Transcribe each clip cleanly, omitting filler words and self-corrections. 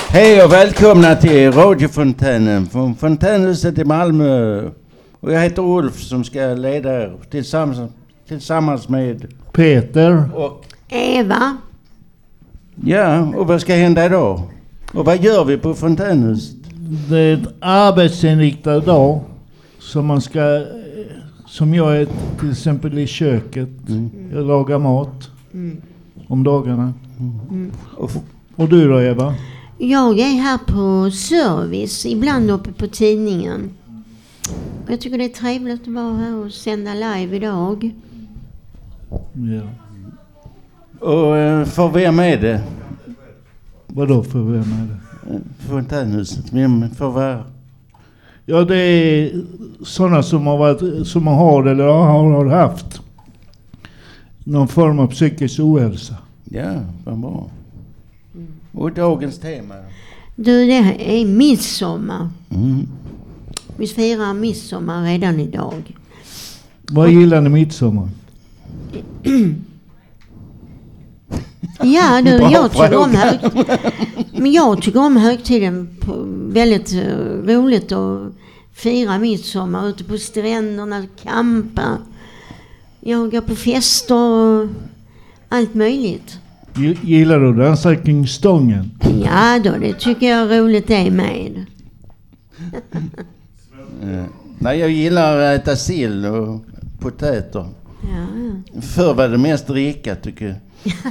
Hej och välkomna till radiofontänen från Fontänhuset i Malmö. Och jag heter Ulf som ska leda er tillsammans med Peter och Eva. Ja, och vad ska hända idag? Och vad gör vi på Fontänhuset? Det är ett arbetsinriktad dag som jag är till exempel i köket. Jag lagar mat om dagarna. Och du då, Eva? Jag är här på service, ibland uppe på tidningen. Jag tycker det är trevligt att vara här och sända live idag. Ja. Och för vem är det? Vadå för vem är det? Fontänhuset, vem för vad? Ja, det är sådana som har eller har haft någon form av psykisk ohälsa. Ja, vad bra. Och dagens tema? Du, det är midsommar. Vi firar midsommar redan idag. Vad gillar ni midsommar? Ja, du, jag tycker om högtiden väldigt roligt att fira midsommar ute på stränderna, campa. Jag går på fester och allt möjligt. Gillar du dansa kring stången? Ja då, det tycker jag är roligt det med. Nej, jag gillar att äta sill och potäter. Ja. Förr var det mest rika, tycker jag.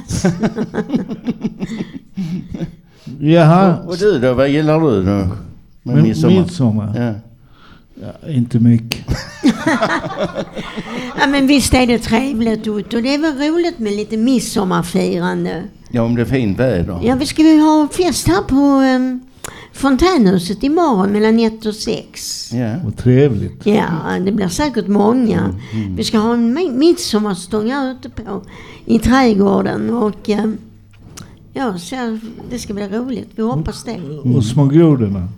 Jaha. Och du då, vad gillar du då? Med midsommar? Ja. Ja, inte mycket. Ja, men visst är det trevligt, och det är väl roligt med lite midsommarfirande. Ja, om det är fint väder. Ja, vi ska ju ha fest här på Fontänhuset imorgon mellan 1 och 6. Ja. Vad trevligt. Ja, det blir säkert många. Vi ska ha en midsommarstång här ute i trädgården och ja, så det ska bli roligt. Vi hoppas det. Och små grodorna.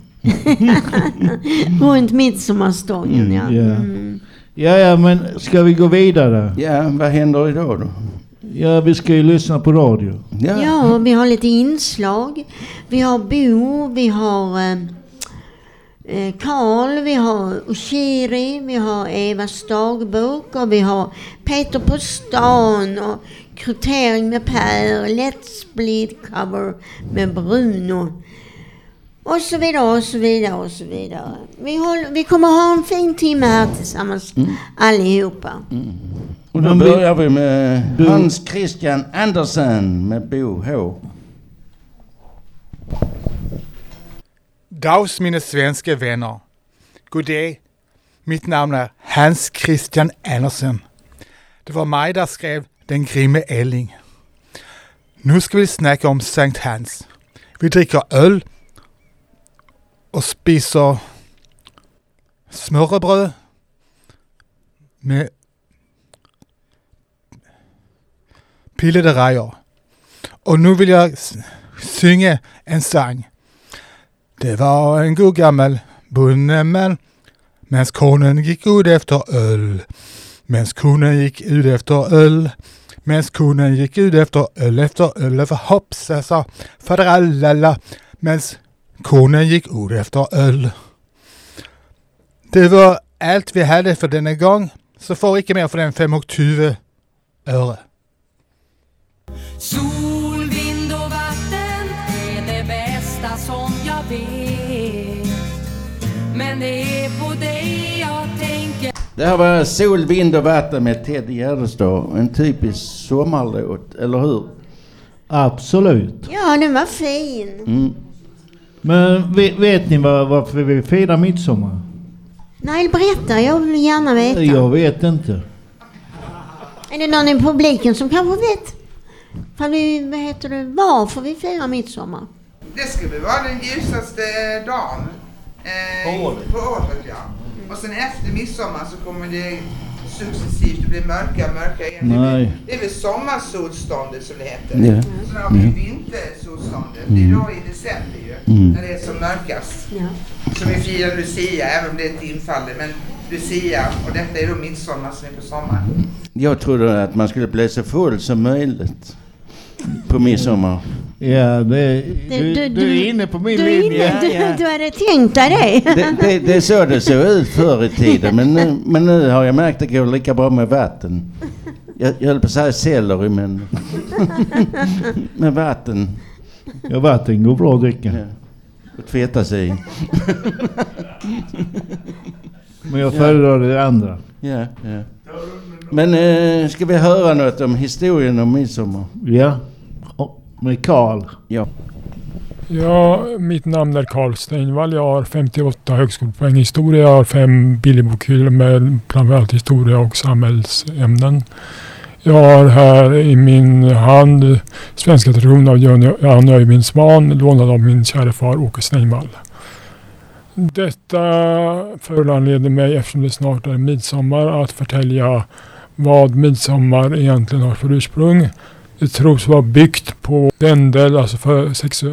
Runt midsommarstången, ja. Ja, men ska vi gå vidare? Ja, vad händer idag då? Ja, vi ska ju lyssna på radio. Ja, vi har lite inslag. Vi har Bo, vi har Karl, vi har Ushiri, vi har Evas dagbok och vi har Peter på stan och Kryptering med Per, Let's Bleed cover med Bruno. Och så vidare, och så vidare, och så vidare. Vi kommer ha en fin timme här tillsammans allihopa. Och då börjar vi med Hans Christian Andersen med Bo H. Dags mina svenska vänner. God dag. Mitt namn är Hans Christian Andersen. Det var mig där skrev Den grimme älling. Nu ska vi snacka om Sankt Hans. Vi dricker öl och spiser smörrebröd med pillederejer. Och nu vill jag synge en sång. Det var en god gammal bondeman, mens konen gick ut efter öl. Mens konen gick ut efter öl. Mens konen gick ut efter öl för hoppsassa, fadrallala. Mens konen gick ut efter öl. Det var allt vi hade för denna gång, så får inte mer för den 25 öre. Sol, vind och vatten är det bästa som jag vet. Men det är på dig jag tänker. Det här var Sol, vind och vatten med Ted Gärdestad. En typisk sommarlåt, eller hur? Absolut. Ja, den var fin. Men vet ni varför vi firar midsommar? Nej, berätta. Jag vill gärna veta. Jag vet inte. Är det någon i publiken som kanske vet? Varför vi firar midsommar? Det skulle vara den ljusaste dagen på året, ja. Och sen efter midsommar så kommer det successivt bli mörkare igen. Det är väl sommarsolståndet som det heter. Ja. Sen har vi vintersolståndet. Det är då i december ju, när det är som mörkast. Ja. Så vi firar Lucia, även om det inte infaller. Men Lucia, och detta är då midsommar som är på sommaren. Jag trodde att man skulle bli så full som möjligt på midsommar. Ja, du är inne på min linje. Du hade tänkt dig det. Det är så det såg ut förr i tiden. Men nu har jag märkt att det går lika bra med vatten. Jag höll på att säga selleri, men med vatten. Ja, vatten går bra att dricka. Ja. Och tvätta sig i. Men jag föredrar det andra. Ja. Men ska vi höra något om historien om midsommar? Ja, med Karl. Ja. Ja, mitt namn är Carl Steinvall. Jag har 58 högskolepoäng i historia. Jag har 5 bilderbokhyllor med framförallt historia och samhällsämnen. Jag har här i min hand svenska tradition av Jan Öyvind Svan, lånad av min kära far Åke Steinvall. Detta föranleder mig, eftersom det snart är midsommar, att förtälja vad midsommar egentligen har för ursprung. Det tros vara byggt på Vendel, alltså för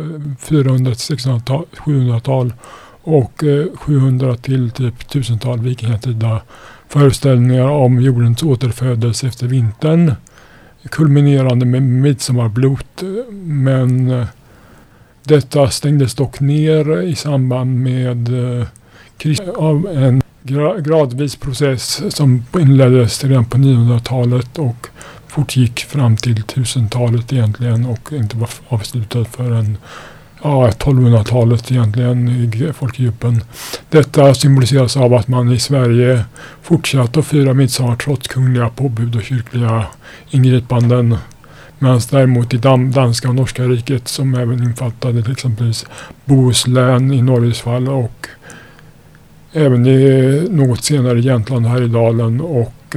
400-700-tal och 700 till typ 1000-tal vikingatida föreställningar om jordens återfödelse efter vintern, kulminerande med midsommarblot, men detta stängdes dock ner i samband med av en gradvis process som inleddes redan på 900-talet och fortgick fram till 1000-talet egentligen och inte var avslutad förrän 1200-talet egentligen i folkdjupen. Detta symboliseras av att man i Sverige fortsatte att fira midsommar trots kungliga påbud och kyrkliga ingripanden. Medan däremot i danska och norska riket, som även infattade till exempel Bohuslän i Norges fall och även i något senare Jämtland, Härjedalen och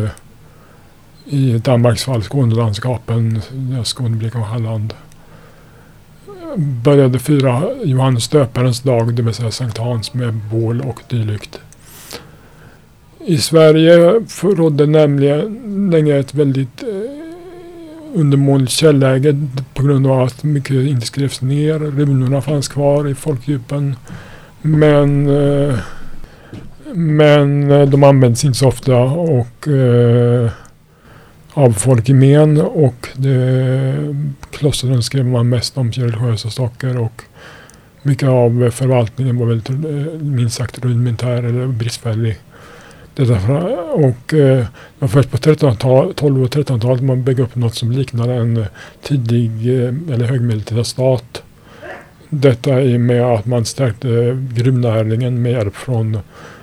i Danmarks fall Skånelandskapen, Skåne, Blekinge och Halland, började fira Johannes döparens dag, det vill säga Sankt Hans, med bål och dylikt. I Sverige rådde nämligen länge ett väldigt undermåligt källäge på grund av att mycket inte skrevs ner. Runorna fanns kvar i folkdjupen, men de används inte så ofta och av folk i men, och klostren skrev man mest om religiösa saker och mycket av förvaltningen var väldigt minst sagt rudimentär eller bristfällig. Och det var först på 12 och 13-talet man byggde upp något som liknade en tidig eller högmedeltida stat. Detta i med att man stärkte gruvnäringen med hjälp från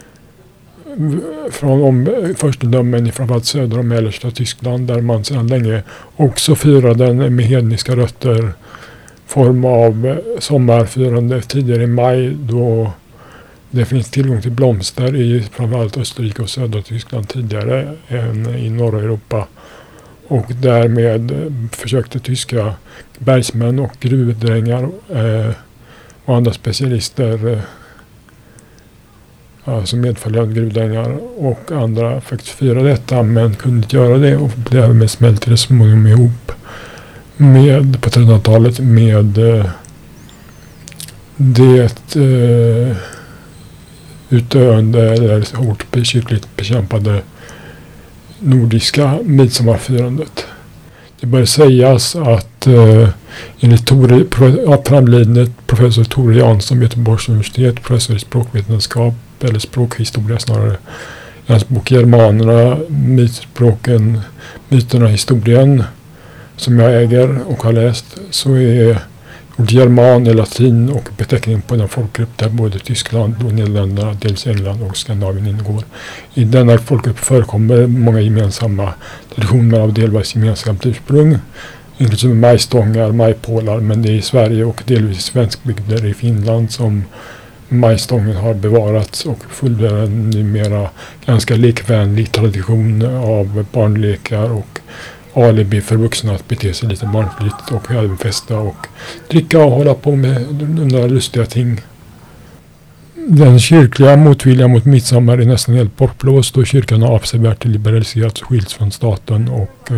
furstendömen i framförallt södra och mellersta Tyskland, där man sedan länge också firade den med hedniska rötter form av sommarfirande tidigare i maj, då det finns tillgång till blomster i framförallt Österrike och södra Tyskland tidigare än i norra Europa. Och därmed försökte tyska bergsmän och gruvdrängar och andra specialister som medföljande gruvdrängar och andra faktiskt fira detta, men kunde inte göra det och därmed smälte det småningom ihop på 1300-talet med det utdöende eller hårt kyrkligt bekämpade nordiska midsommarfirandet. Det bör sägas att enligt framlidne professor Tore Jansson vid Göteborgs universitet, professor i språkvetenskap eller språkhistoria snarare, i hans bok Germanerna, myterna, historien, som jag äger och har läst, så är ordet german är latin och beteckningen på den folkgrupp där både Tyskland och Nederländerna, dels England och Skandinavien ingår. I denna folkgrupp förekommer många gemensamma traditioner av delvis gemensamt ursprung, inklusive majstångar, majpålar, men det är i Sverige och delvis svenskbygder i Finland som majstången har bevarats och fullbär en numera ganska lekvänlig tradition av barnlekar och alibi för vuxna att bete sig lite barnfritt och även festa och dricka och hålla på med några lustiga ting. Den kyrkliga motviljan mot midsommar är nästan helt bortblåst och kyrkan har avsevärt liberaliserats och skilts från staten, och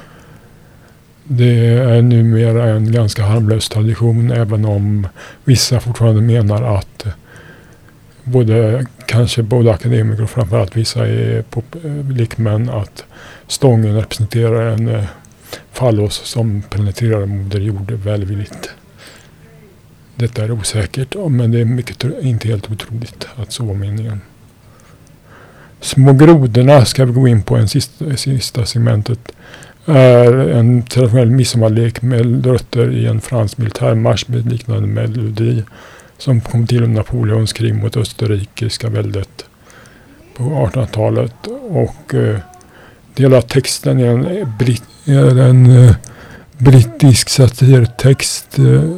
det är numera en ganska harmlös tradition, även om vissa fortfarande menar att kanske både akademiker och framförallt vissa är lekmän att stången representerar en fallos som penetrerar moder jord välvilligt. Detta är osäkert, men det är inte helt otroligt att så var meningen. Små grodorna ska vi gå in på sista segmentet. Är en traditionell midsommarlek med rötter i en fransk militärmarsch med liknande melodi som kom till under Napoleons krig mot österrikiska väldet på 1800-talet. Och del av texten är en brittisk satirtext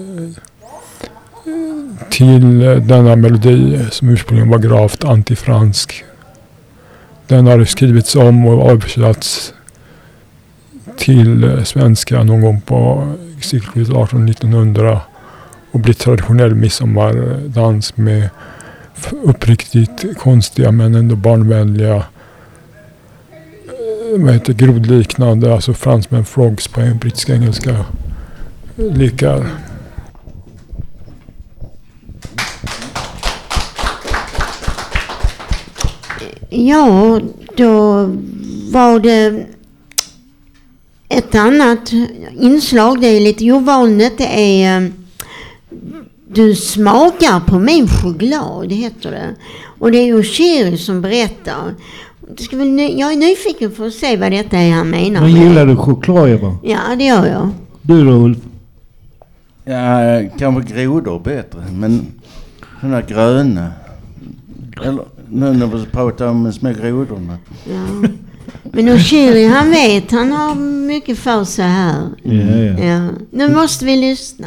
till denna melodi som ursprungligen var gravt antifransk. Den har skrivits om och översatts till svenska någon gång på seklet 1800-1900 och blivit traditionell midsommardans med uppriktigt konstiga men ändå barnvänliga grodliknande, alltså fransmän frogs på brittiska engelska lekar. Ja, då var det ett annat inslag. Det är lite ovanligt. Det är Du smakar på min choklad, det heter det. Och det är ju Shiri som berättar. Jag är nyfiken för att se vad detta är han menar. Men gillar du choklad, Eva? Ja, det gör jag. Du då, Ulf? Ja, kanske grodor bättre, men sådana gröna. Eller nu när vi pratar om de små grodorna. Ja. Men Oshiri, han vet, han har mycket för sig här. Ja. Nu måste vi lyssna.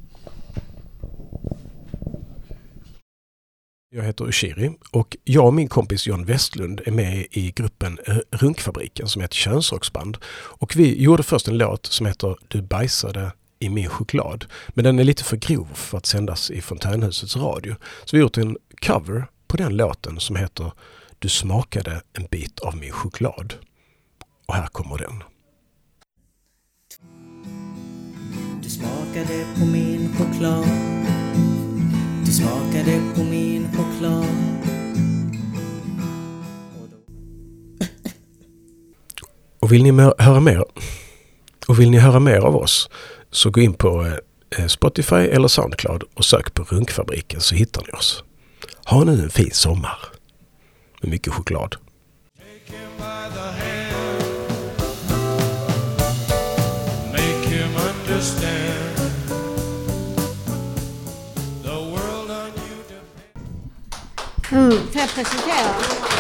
Jag heter Oshiri och jag och min kompis John Westlund är med i gruppen Runkfabriken som är ett könsrocksband. Och vi gjorde först en låt som heter Du bajsade i min choklad. Men den är lite för grov för att sändas i Fontänhusets radio. Så vi har gjort en cover på den låten som heter Du smakade en bit av min choklad. Och här kommer den. Du smakade på min choklad. Du smakade på min choklad. Och vill ni höra mer? Och vill ni höra mer av oss så gå in på Spotify eller Soundcloud och sök på Runkfabriken så hittar ni oss. Ha nu en fin sommar med mycket choklad. Får jag presentera?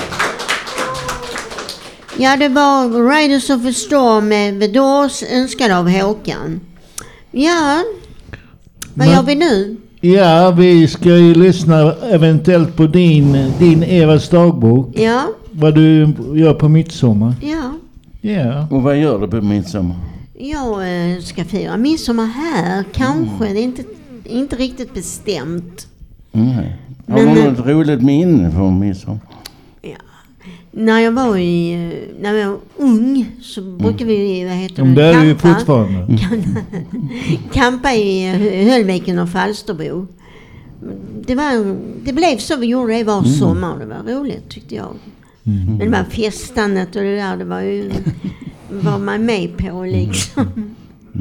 Ja, det var Riders of a Storm med The Doors, önskad av Håkan. Ja, vad gör vi nu? Ja, vi ska ju lyssna eventuellt på din Evas dagbok. Ja. Vad du gör på midsommar. Ja. Ja. Och vad gör du på midsommar? Jag ska fira midsommar här, kanske. Det är inte riktigt bestämt. Nej. Har du något roligt minne från midsommar? Ja. När jag var ung så brukade vi, det är ju fortfarande. Kampa i Höllviken och Falsterbo. Det blev så vi gjorde det var sommar. Det var roligt tyckte jag. Men det var festandet och det där, det var ju var man med på liksom.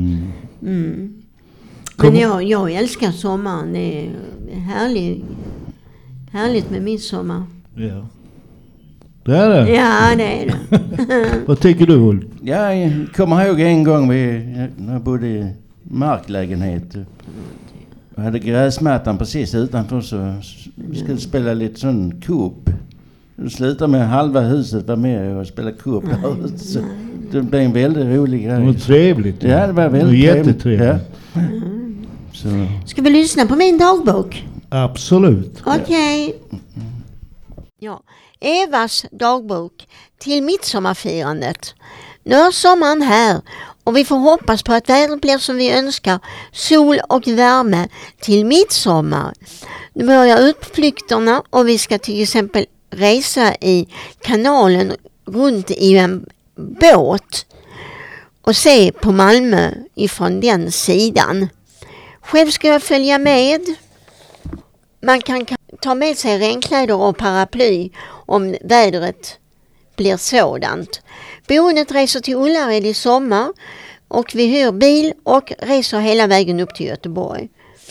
Men jag älskar sommaren. Det är härligt med midsommar. Ja. Det är det? Ja, det är det. Vad tycker du, Ulf? Jag kommer ihåg en gång när jag bodde i marklägenhet. Jag hade gräsmattan precis utanför så skulle spela lite sån Coop. Det slutade med halva huset var med och spela Coop. Så det blev en väldigt rolig grej. Det var trevligt. Ja, det var väldigt jättetrevligt. Ja. Så. Ska vi lyssna på min dagbok? Absolut. Okej. Ja. Evas dagbok till midsommarfirandet. Nu är sommaren här och vi får hoppas på att vädret blir som vi önskar. Sol och värme till midsommar. Nu börjar utflykterna och vi ska till exempel resa i kanalen runt i en båt och se på Malmö ifrån den sidan. Själv ska jag följa med. Man kan ta med sig regnkläder och paraply om vädret blir sådant. Boendet reser till Ullared i sommar Och vi hyr bil och reser hela vägen upp till Göteborg.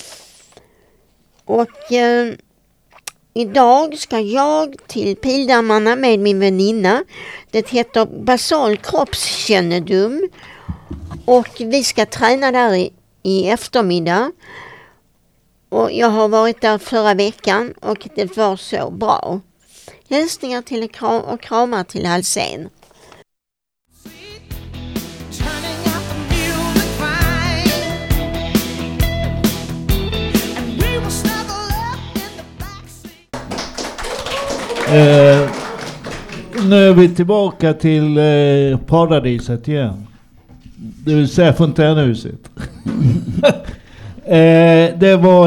Och idag ska jag till Pildammarna med min väninna. Det heter basal kroppskännedom. Och vi ska träna där i eftermiddag. Och jag har varit där förra veckan och det var så bra. Hälsningar till och kramar till Halsén. Nu är vi tillbaka till paradiset igen. Det vill säga fontänhuset. Det var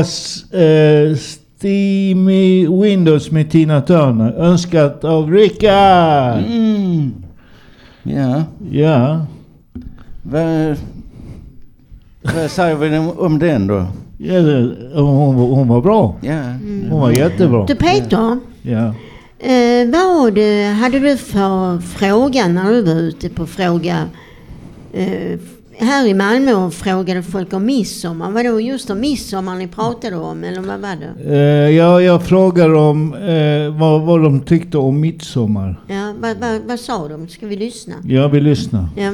Steamy Windows med Tina Turner. Önskat av Rickard. Ja. Ja. Vad säger vi om den då? Ja, hon var bra. Ja. Hon var jättebra. Du Peter, ja. Vad hade du för fråga när du var ute på fråga här i Malmö och frågade folk om midsommar? Var det just om midsommar ni pratade om eller vad var det? Jag frågade om vad de tyckte om midsommar. Ja, vad sa de? Ska vi lyssna? Ja, vi lyssnar. Ja.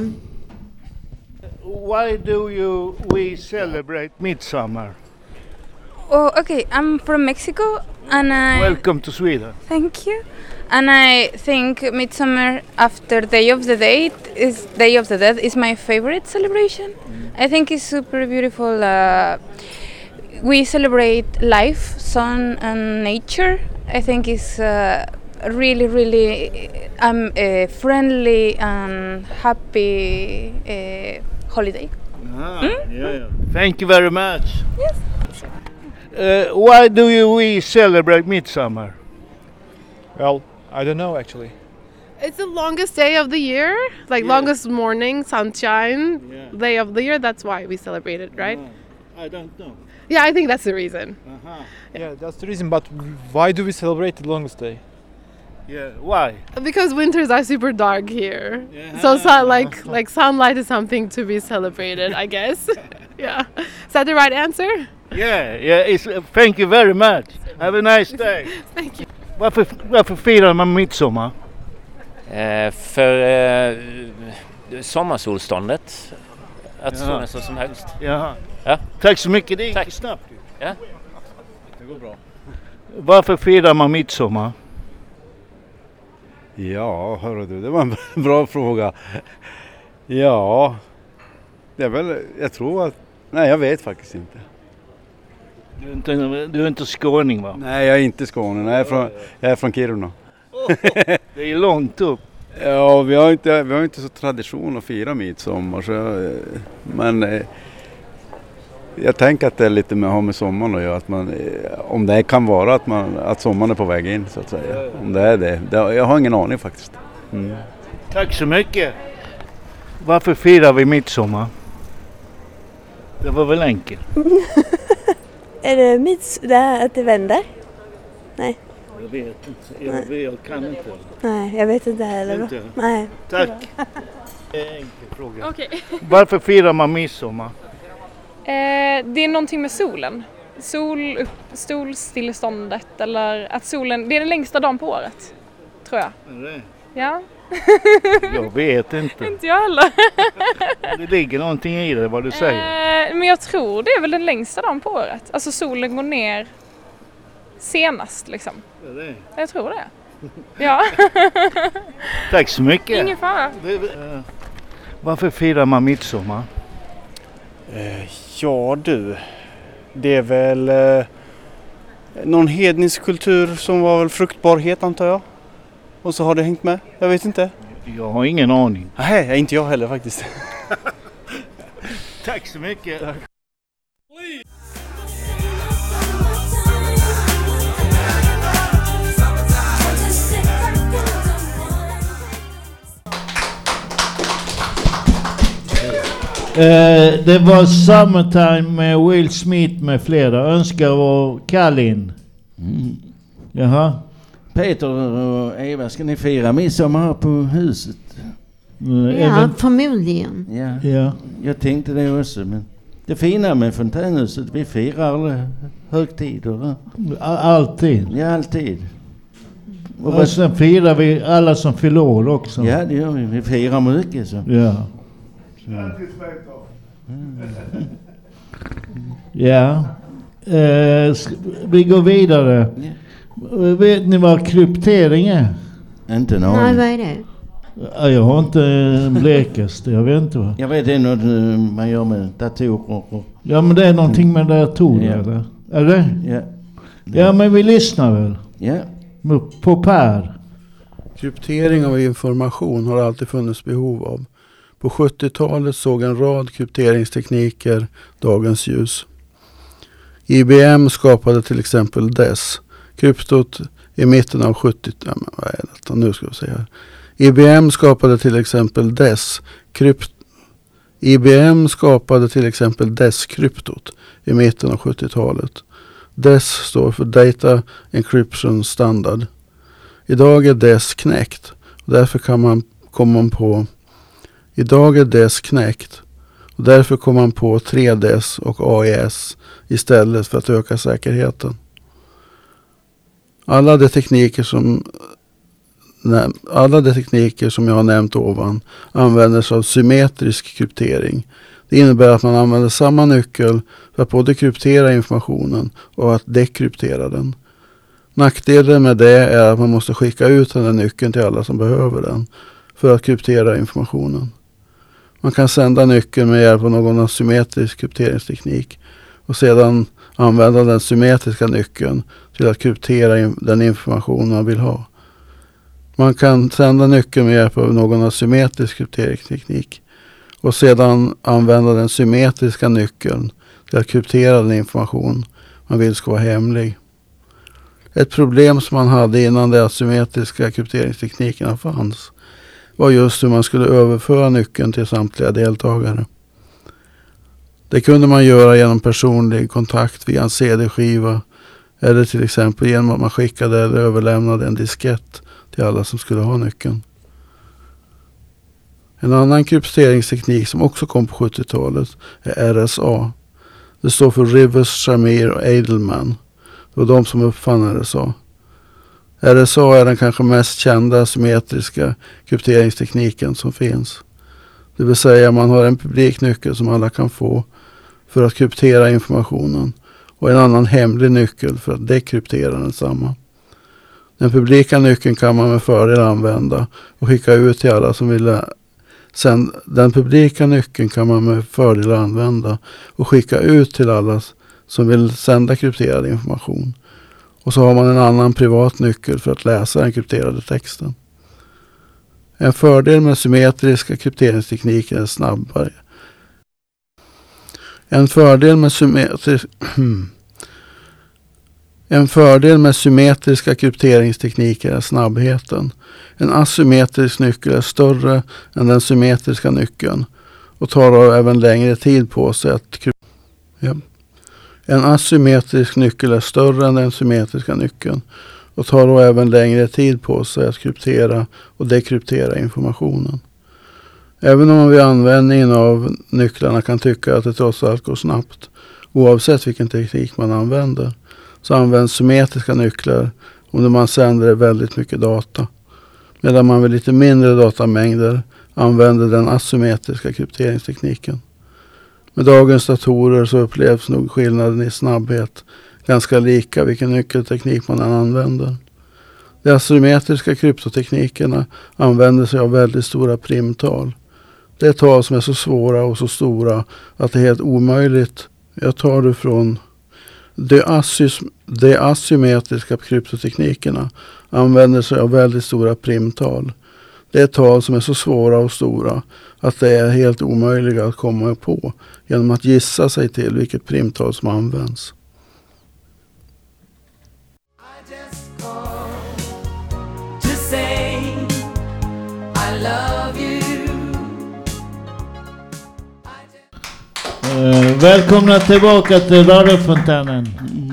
Why do we celebrate midsummer? Oh, okay. I'm from Mexico, and Welcome to Sweden. Thank you. And I think Midsummer after Day of the Dead is my favorite celebration. I think it's super beautiful. We celebrate life, sun, and nature. I think it's really, really friendly and happy holiday. Yeah. Thank you very much. Yes. Why do we celebrate midsummer? Well, I don't know actually. It's the longest day of the year, longest morning, sunshine, day of the year. That's why we celebrate it, right? I don't know. Yeah, I think that's the reason. Yeah, that's the reason. But why do we celebrate the longest day? Yeah, why? Because winters are super dark here. Yeah. So sunlight is something to be celebrated, I guess. Yeah. Is that the right answer? Yeah. Thank you very much. Have a nice day. Thank you. Varför firar man midsommar? För sommarsolståndet. Att solen står som högst. Jaha. Ja. Tack så mycket, det gick snabbt. Ja. Det går bra. Varför firar man midsommar? Ja, hörru du, det var en bra fråga. Ja, det är väl, jag tror att, nej jag vet faktiskt inte. Du är inte skåning va? Nej, jag är inte skåning, jag är från Kiruna. Det är långt upp. Ja, vi har inte så tradition att fira midsommar, men jag tänker att det är lite med sommaren och att man, om det kan vara att sommaren är på väg in så att säga. Om det är det. Jag har ingen aning faktiskt. Mm. Tack så mycket. Varför firar vi midsommar? Det var väl enkelt. Är det att det vänder? Nej. Jag vet inte. Jag kan inte. Nej, jag vet inte heller. Inte. Nej. Tack. Enkel fråga. Okej. Varför firar man midsommar? Det är någonting med solen. Solstilleståndet eller att solen, det är den längsta dagen på året. Tror jag. Är det? Ja. Jag vet inte. Inte jag heller. Det ligger någonting i det vad du säger. Men jag tror det är väl den längsta dagen på året. Alltså solen går ner senast liksom. Är det? Jag tror det. Ja. Tack så mycket. Ingen fara. Varför firar man midsommar? Ja du, det är väl någon hednisk kultur som var väl fruktbarhet antar jag. Och så har det hängt med, jag vet inte. Jag har ingen aning. Nej, inte jag heller faktiskt. Tack så mycket. Tack. Det var Summertime med Will Smith med flera. Önskar var Kallin. Jaha. Peter och Eva, ska ni fira midsommar här på huset? Ja, förmodligen. Ja. Jag tänkte det också, men det fina med fontänhuset, vi firar alla högtider. Alltid? Ja, alltid. Och sen firar vi alla som fyller år också. Ja, det gör vi. Vi firar mycket så. Ja. Ja. Vi går vidare. Vet ni vad kryptering är? Inte någon. Nej, vad är det? Jag har inte blekast. Jag vet inte vad. Jag vet, det är något man gör med datorer. Ja, men det är någonting med datorer, eller? Är det? Ja. Ja, men vi lyssnar väl? Ja. På Per. Kryptering av information har alltid funnits behov av. På 70-talet såg en rad krypteringstekniker dagens ljus. IBM skapade till exempel DES. Kryptot i mitten av 70-talet. IBM skapade till exempel DES. IBM skapade till exempel DES-kryptot i mitten av 70-talet. DES står för Data Encryption Standard. Idag är DES knäckt. Och därför kom man på 3DES och AES istället för att öka säkerheten. Alla de tekniker som jag har nämnt ovan använder sig av symmetrisk kryptering. Det innebär att man använder samma nyckel för att både kryptera informationen och att dekryptera den. Nackdelen med det är att man måste skicka ut den här nyckeln till alla som behöver den för att kryptera informationen. Man kan sända nyckeln med hjälp av någon asymmetrisk krypteringsteknik och sedan använda den symmetriska nyckeln till att kryptera den information man vill ha. Man kan sända nyckeln med hjälp av någon asymmetrisk krypteringsteknik och sedan använda den symmetriska nyckeln till att kryptera den information man vill ska vara hemlig. Ett problem som man hade innan de asymmetriska krypteringsteknikerna fanns var just hur man skulle överföra nyckeln till samtliga deltagare. Det kunde man göra genom personlig kontakt via en CD-skiva eller till exempel genom att man skickade eller överlämnade en diskett till alla som skulle ha nyckeln. En annan krypteringsteknik som också kom på 70-talet är RSA. Det står för Rivers, Shamir och Edelman. Det var de som uppfann RSA. RSA är den kanske mest kända symmetriska krypteringstekniken som finns. Det vill säga man har en publiknyckel som alla kan få för att kryptera informationen och en annan hemlig nyckel för att dekryptera densamma. Den publika nyckeln kan man med fördel använda och skicka ut till alla som vill Den publika nyckeln kan man med fördel använda och skicka ut till alla som vill sända krypterad information. Och så har man en annan privat nyckel för att läsa den krypterade texten. En fördel med symmetriska krypteringstekniker är snabbare. En fördel med symmetriska krypteringstekniker är snabbheten. En asymmetrisk nyckel är större än den symmetriska nyckeln och tar då även längre tid på sig att En asymmetrisk nyckel är större än den symmetriska nyckeln och tar då även längre tid på sig att kryptera och dekryptera informationen. Även om man vid användningen av nycklarna kan tycka att det trots allt går snabbt, oavsett vilken teknik man använder, så används symmetriska nycklar om man sänder väldigt mycket data. Medan man vid lite mindre datamängder använder den asymmetriska krypteringstekniken. Med dagens datorer så upplevs nog skillnaden i snabbhet ganska lika vilken nyckelteknik man använder. De asymmetriska kryptoteknikerna använder sig av väldigt stora primtal. Det är tal som är så svåra och så stora att det är helt omöjligt. Jag tar det från de asymmetriska kryptoteknikerna använder sig av väldigt stora primtal. Det är tal som är så svåra och stora att det är helt omöjliga att komma på genom att gissa sig till vilket primtal som används. Välkomna tillbaka till radiofontänen.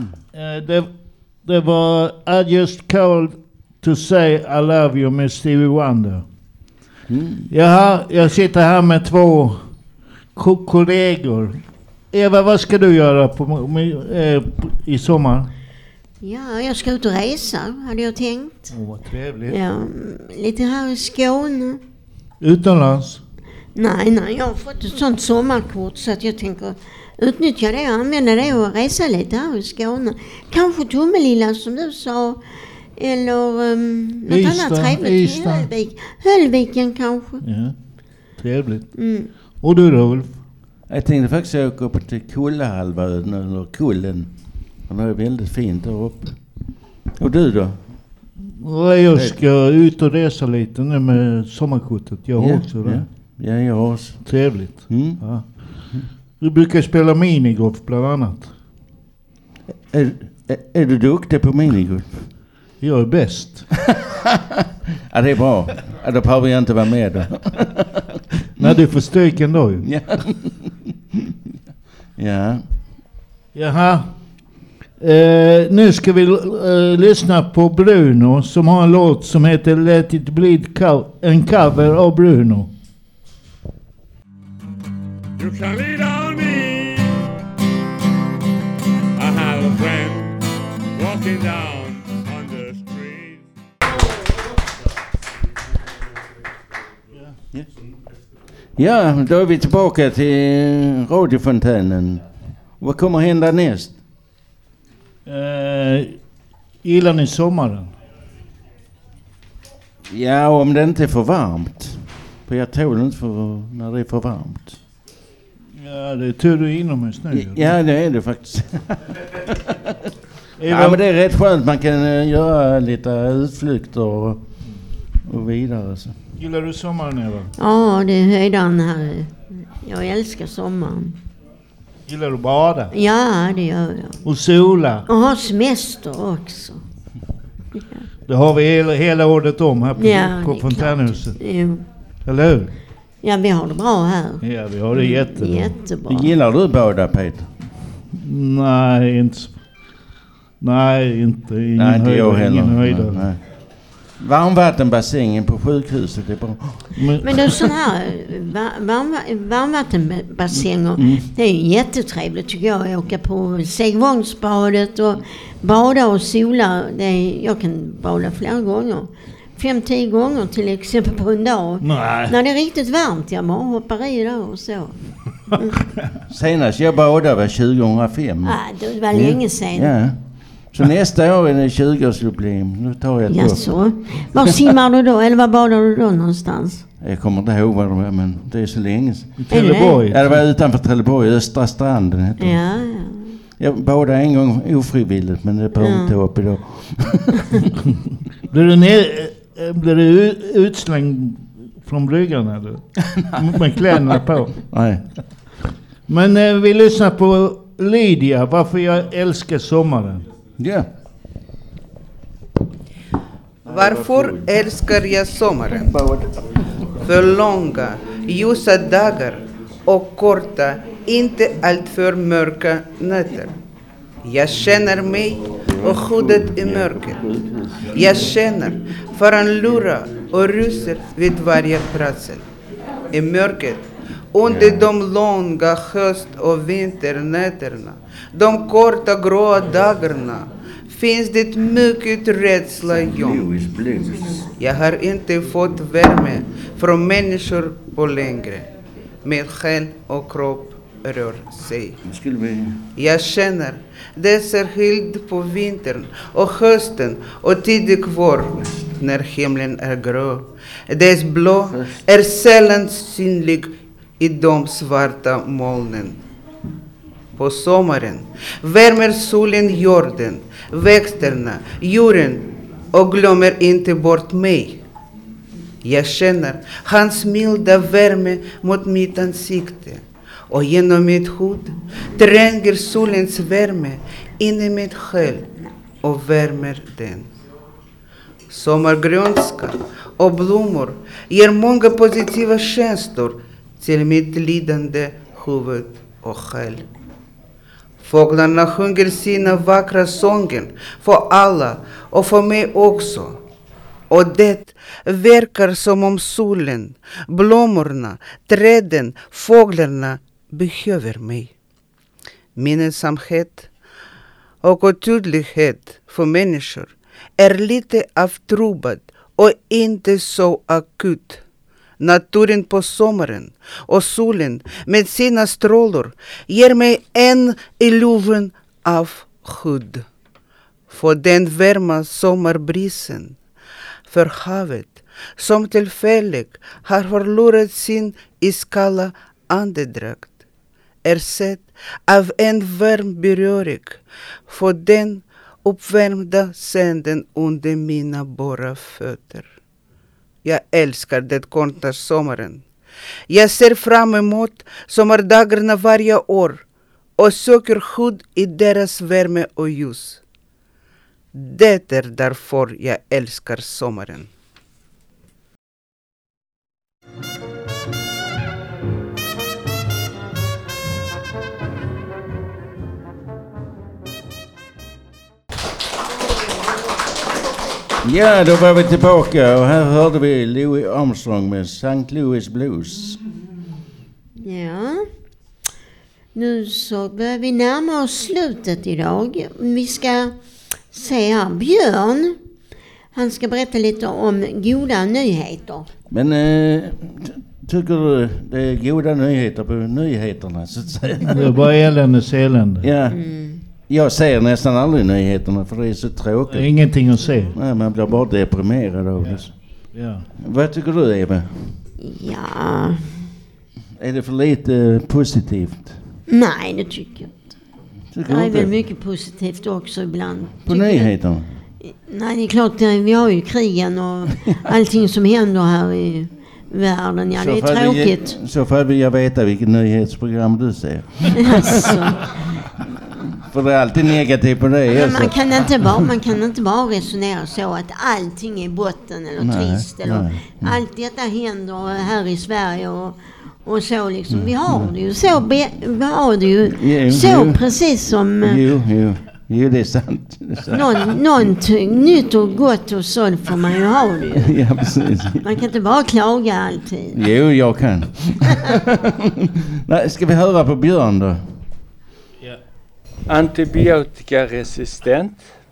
Det var I Just Called to Say I Love You med Stevie Wonder. Jag sitter här med 2 kollegor. Eva, vad ska du göra i sommar? Ja, jag ska ut och resa, hade jag tänkt. Vad trevligt. Ja, lite här i Skåne. Utomlands? Nej, jag har fått ett sånt sommarkort så att jag tänker utnyttja det och använda det och resa lite här i Skåne. Kanske Tomelilla som du sa. Eller något annat trevligt. Höllviken kanske. Ja, trevligt. Och du då, Ulf? Jag tänkte faktiskt åka upp till Kullahalvön eller Kullen. Det är väldigt fint där uppe. Och du då? Jag ska ut och resa lite nu med sommarkortet. Jag också det. Ja, jag också. Trevligt. Ja. Du brukar spela minigolf bland annat. Är du duktig på minigolf? Jag är bäst. Ja, det är bra. Ja, då behöver jag inte vara med då. Nej, du får stryk ändå ju. Ja. Ja. Jaha. Nu ska vi lyssna på Bruno som har en låt som heter Let It Bleed, en cover av Bruno. You can lean on me. I have a friend walking down on the street. Ja, då är vi tillbaka till radiofontänen. Vad kommer hända näst? Gillar ni sommaren? Ja, om det inte är för varmt. För jag tål inte för när det är för varmt. Ja, det är tur du är inomhus nu. Ja, det är det faktiskt. Ja, men det är rätt skönt. Man kan göra lite utflykter och vidare. Så. Gillar du sommaren, Eva? Ja, det är höjdan här. Jag älskar sommaren. Gillar du bada? Ja, det gör jag. Och sola? Och ha semester också. Ja. Det har vi hela året om här på Fontänhuset. Eller hur? Ja, vi har det bra här. Ja, vi har det jättebra. Gillar du bada, Peter? Nej, inte. Nej, inte jag heller. Nej. Varmvattenbassängen på sjukhuset är bra. Men det är sån här varmvattenbassänger. Det är ju jättetrevligt tycker jag att åka på Segvångsbadet och bada och sola. Jag kan bada flera gånger. 5-10 gånger till exempel på en dag. Nej. När det är riktigt varmt, jag bara hoppar i där och så. Senast jag badade var 2005. Det var länge sedan. Ja. Så nästa år är det 20-årsjubileum. Nu tar jag ja, så. Var simmar du då? Eller var badar du då någonstans? Jag kommer inte ihåg vad det var, men det är så länge sedan. Trelleborg? Ja, det var utanför Trelleborg, Östra stranden heter det. Ja. Jag badade en gång ofrivilligt, men det behöver inte upp idag. Blir du utslängd från bryggan eller? Med kläderna på? Nej. Men vi lyssnar på Lydia, varför jag älskar sommaren. Ja. Varför älskar jag sommaren? För långa, ljusa dagar och korta, inte alltför mörka nätter. Jag känner mig och skyddet i mörker. Jag känner faran och ryser vid varje prassel. I mörkret, under de långa höst- och vinternätterna, de korta gråa dagarna, finns det mycket rädsla gömd. Jag har inte fått värme från människor på längre. Med själ och kropp rör sig. Jag känner det särskilt på vintern och hösten och tidig vår när himlen är grå. Dess blå är sällan synlig i de svarta molnen. På sommaren värmer solen jorden, växterna, djuren och glömmer inte bort mig. Jag känner hans milda värme mot mitt ansikte och genom mitt hud tränger solens värme in i mitt själ och värmer den. Sommargrönska och blommor ger många positiva känslor till mitt lidande huvud och själ. Fåglarna sjunger sina vackra sånger för alla och för mig också. Och det verkar som om solen, blommorna, träden, fåglarna behöver mig. Minnesamhet och tydlighet för människor är lite avtrubbad och inte så akut. Naturen på sommaren och solen med sina strålar ger mig en illusion av skydd. För den varma sommarbrisen, för havet som tillfälligt har förlorat sin iskalla andedragt, ersatt av en varm beröring för den uppvärmda sanden under mina bara fötter. Jag älskar det korta sommaren. Jag ser fram emot sommardagarna varje år och söker skydd i deras värme och ljus. Det är därför jag älskar sommaren. Ja, då var vi tillbaka och här hörde vi Louis Armstrong med St. Louis Blues. Ja, nu så börjar vi närma oss slutet idag. Vi ska se här, Björn, han ska berätta lite om goda nyheter. Men tycker du det är goda nyheter på nyheterna så att säga? Det är bara elände. Ja. Jag ser nästan aldrig nyheterna för det är så tråkigt. Det är ingenting att se. Nej, man blir bara deprimerad av det. Ja. Vad tycker du, Eva? Ja. Är det för lite positivt? Nej, det tycker jag inte. Det är inte? väl mycket positivt också ibland. På nyheterna? Nej, det är klart, vi har ju krigen och allting som händer här i världen. Ja, det är tråkigt. Så fall vill jag veta vilket nyhetsprogram du ser. Alltså. För det är alltid negativt på det. Men man kan inte bara resonera så att allting är botten eller trist. Eller allt detta händer här i Sverige och så liksom. Vi har det ju så, så precis som... Jo, det är sant. Någonting nytt och gott och så får man ju ha det ju. Ja, precis. Man kan inte bara klaga alltid. Jo, jag kan. Nej, ska vi höra på Björn då? Antibiotikaresistent.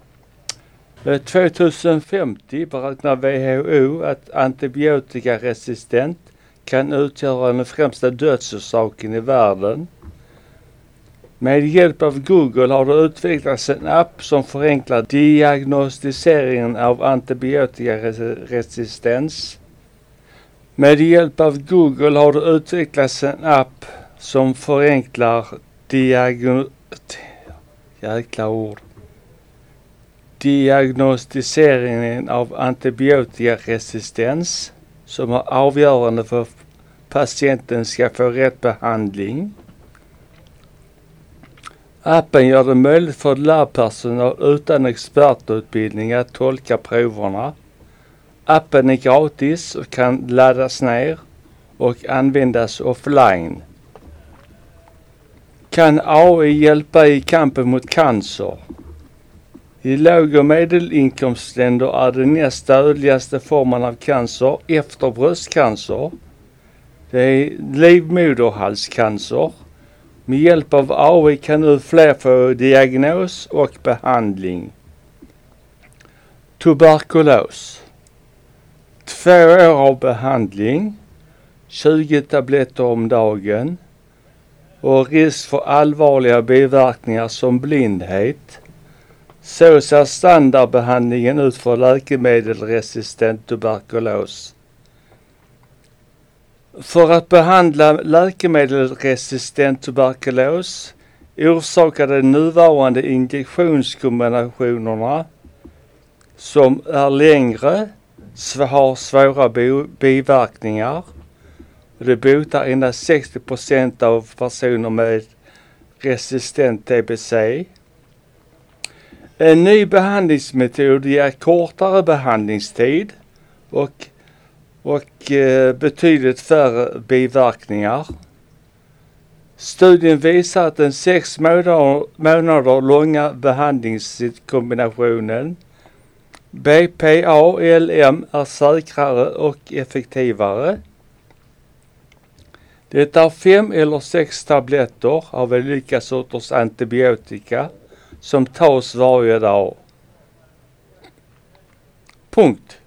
2050 beräknar WHO att antibiotikaresistent kan utgöra den främsta dödsorsaken i världen. Med hjälp av Google har det utvecklats en app som förenklar diagnostiseringen av antibiotikaresistens. Med hjälp av Google har det utvecklats en app som förenklar diagnostiseringen av antibiotikaresistens som är avgörande för att patienten ska få rätt behandling. Appen gör det möjligt för labbpersonal utan expertutbildning att tolka proverna. Appen är gratis och kan laddas ner och användas offline. Kan AI hjälpa i kampen mot cancer? I låg- och medelinkomstländer är det näst dödligaste formen av cancer efter bröstcancer. Det är livmoderhalscancer. Med hjälp av AI kan nu fler få diagnos och behandling. Tuberkulos. 2 år av behandling, 20 tabletter om dagen och risk för allvarliga biverkningar som blindhet. Så ser standardbehandlingen ut för läkemedelresistent tuberkulos. För att behandla läkemedelresistent tuberkulos orsakar de nuvarande injektionskombinationerna som är längre, har svåra biverkningar. Det botar endast 60% av personer med resistent TBC. En ny behandlingsmetod ger kortare behandlingstid och betydligt färre biverkningar. Studien visar att den 6 månader långa behandlingskombinationen BPALM är säkrare och effektivare. Det är 5 eller 6 tabletter av olika sorters antibiotika som tas varje dag. Punkt.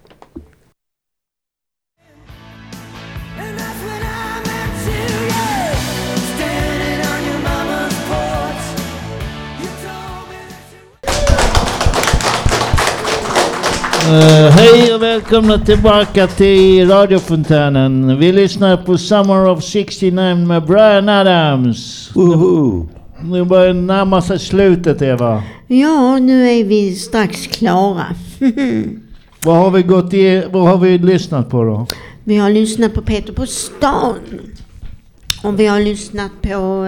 Hej och välkomna tillbaka till radiofontänen. Vi lyssnar på Summer of 69 med Bryan Adams. Nu börjar närma sig slutet, Eva. Ja, nu är vi strax klara. Vad har vi lyssnat på då? Vi har lyssnat på Peter på stan. Och vi har lyssnat på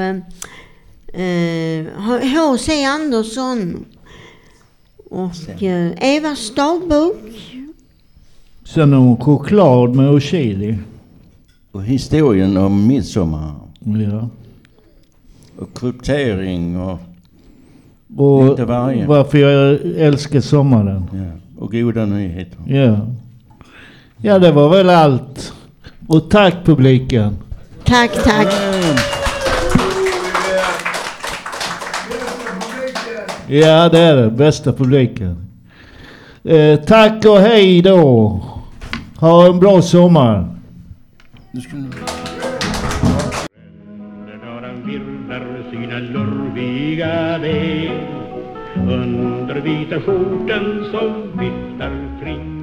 H.C. Andersson. Och Evas dagbok. Sen om choklad med chili. Och historien om midsommar. Ja. Och kryptering och lite varje. Varför jag älskar sommaren. Ja. Och goda nyheter. Ja. Ja, det var väl allt. Och tack publiken. Tack. Ja, det är det. Bästa publiken. Tack och hej då. Ha en bra sommar. Virvlar sina lurviga ben under vita skjorten som viftar kring